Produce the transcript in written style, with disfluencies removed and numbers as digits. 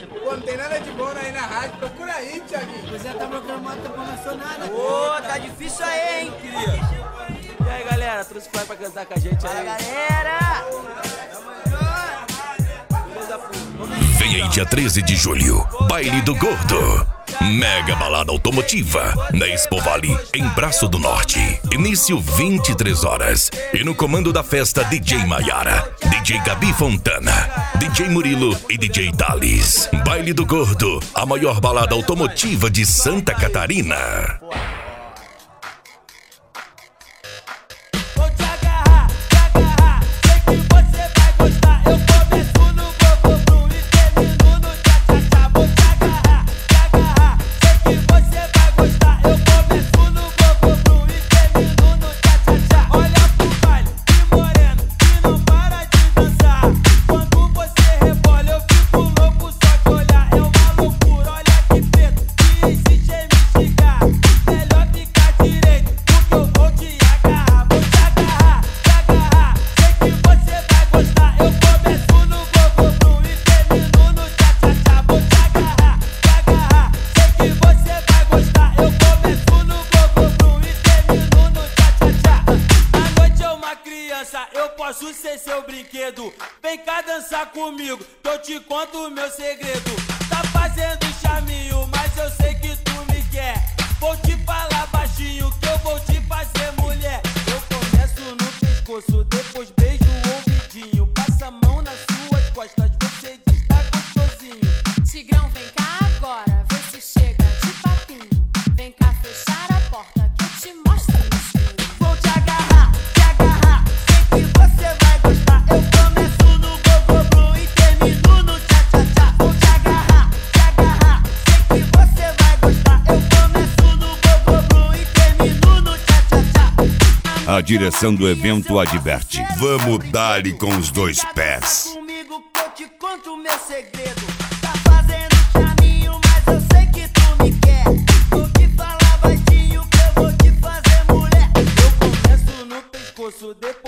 Pô, não tem nada de bom aí na rádio, procura aí, Thiaguinho. Você tá procurando moto, não começou nada. Ô, tá difícil aí, hein, querido? E aí, galera, trouxe o pai pra cantar com a gente aí. Fala, galera! Vem aí dia 13 de julho, Baile do Gordo. Mega balada automotiva na Expo Vale, em Braço do Norte. Início 23 horas. E no comando da festa, DJ Maiara, DJ Gabi Fontana, DJ Murilo e DJ Thales. Baile do Gordo, a maior balada automotiva de Santa Catarina. Eu posso ser seu brinquedo. Vem cá dançar comigo, que eu te conto o meu segredo. Tá fazendo charminho, mas eu sei que tu me quer. Vou te falar baixinho, que eu vou te fazer mulher. Eu começo no pescoço, depois beijo o ouvidinho. Passa a mão nas suas costas, você diz tá gostosinho. Tigrão, vem cá agora, vê se chega de papinho. Vem cá fechar a porta, que eu te mostro no escuro. Vou te agarrar, sei que você vai gostar. Eu começo no go-go-brum e termino no tcha-tcha-tcha. Vou te agarrar, sei que você vai gostar. Eu começo no go-go-brum e termino no tcha-tcha-tcha. A direção do evento adverte: vamos dar-lhe com os dois pés. Comigo que eu te conto o meu segredo. Tá fazendo caminho, mas eu sei que tu me quer. Vou te falar baixinho, que eu vou te fazer mulher. Eu começo no pescoço, depois